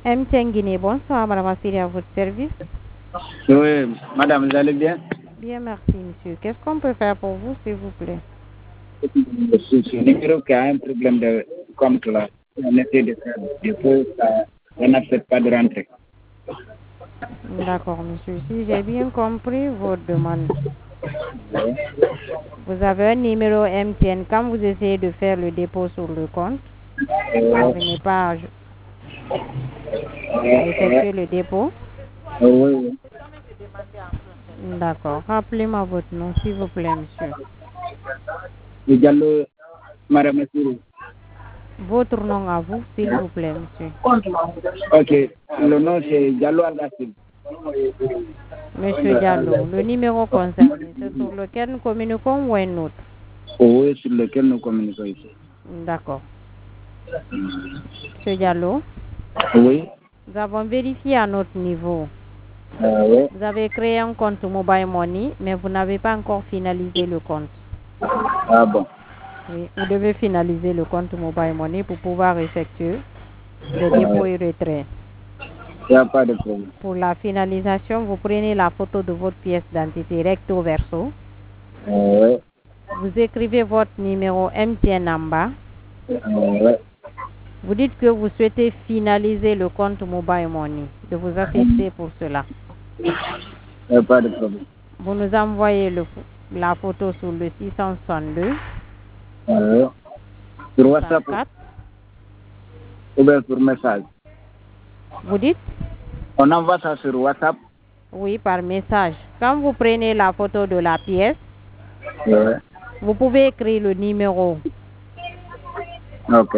MTN Guinée, bonsoir, madame Assiri, à votre service. Oui, madame, vous allez bien? Bien, merci, monsieur. Qu'est-ce qu'on peut faire pour vous, s'il vous plaît? Ce numéro qui a un problème de compte là. On essaie de faire le dépôt, on n'accepte pas de rentrer. D'accord, monsieur. Si j'ai bien compris votre demande, vous avez un numéro MTN. Quand vous essayez de faire le dépôt sur le compte, vous n'arrivez pas à effectuer le dépôt. Oui. D'accord. Rappelez-moi votre nom, s'il vous plaît, monsieur. Diallo, madame Assiri. Votre nom à vous, s'il vous plaît, monsieur. Ok, le nom c'est Diallo Al-Gassim. Monsieur Diallo, le numéro concerné, c'est sur lequel nous communiquons ou un autre? Oui, sur lequel nous communiquons ici. D'accord. Monsieur Diallo, Oui. nous avons vérifié à notre niveau. Oui. Vous avez créé un compte Mobile Money, mais vous n'avez pas encore finalisé le compte. Ah bon. Oui, vous devez finaliser le compte Mobile Money pour pouvoir effectuer les dépôts et retraits. Il n'y a pas de problème. Pour la finalisation, vous prenez la photo de votre pièce d'identité recto verso. Oui. Vous écrivez votre numéro MTN en bas. Oui. Vous dites que vous souhaitez finaliser le compte Mobile Money. Je vous assister pour cela. Il n'y a pas de problème. Vous nous envoyez la photo sur le 662. Sur WhatsApp 64. ou bien sur message. Vous dites? On envoie ça sur WhatsApp. Oui, par message. Quand vous prenez la photo de la pièce, Oui. vous pouvez écrire le numéro. Ok.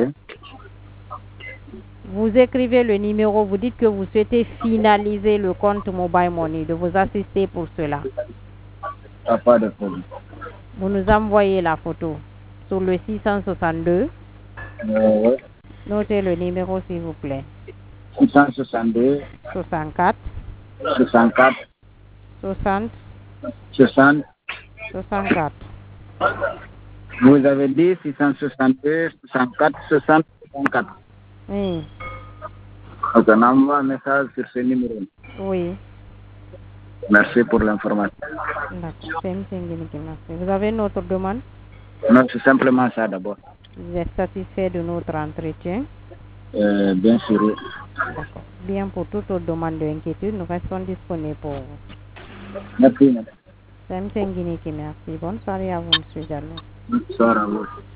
Vous écrivez le numéro, vous dites que vous souhaitez finaliser le compte Mobile Money, de vous assister pour cela. Il n'y a pas de problème. Vous nous envoyez la photo sur le 662. Oui. Notez le numéro s'il vous plaît. 662, 64 64, 60 60. 64. Vous avez dit 662, 64, 60, 64. Oui. Ok, on envoie un message sur ce numéro. Oui. Merci pour l'information. D'accord. C'est M. Nguini qui m'a fait. Vous avez une autre demande? Non, c'est simplement ça d'abord. Vous êtes satisfait de notre entretien? Bien sûr. D'accord. Bien, pour toute autre demande d'inquiétude, nous restons disponibles pour vous. Merci, madame. C'est M. Nguini qui merci. Bonne soirée à vous, M. Diallo. Bonne soirée à vous.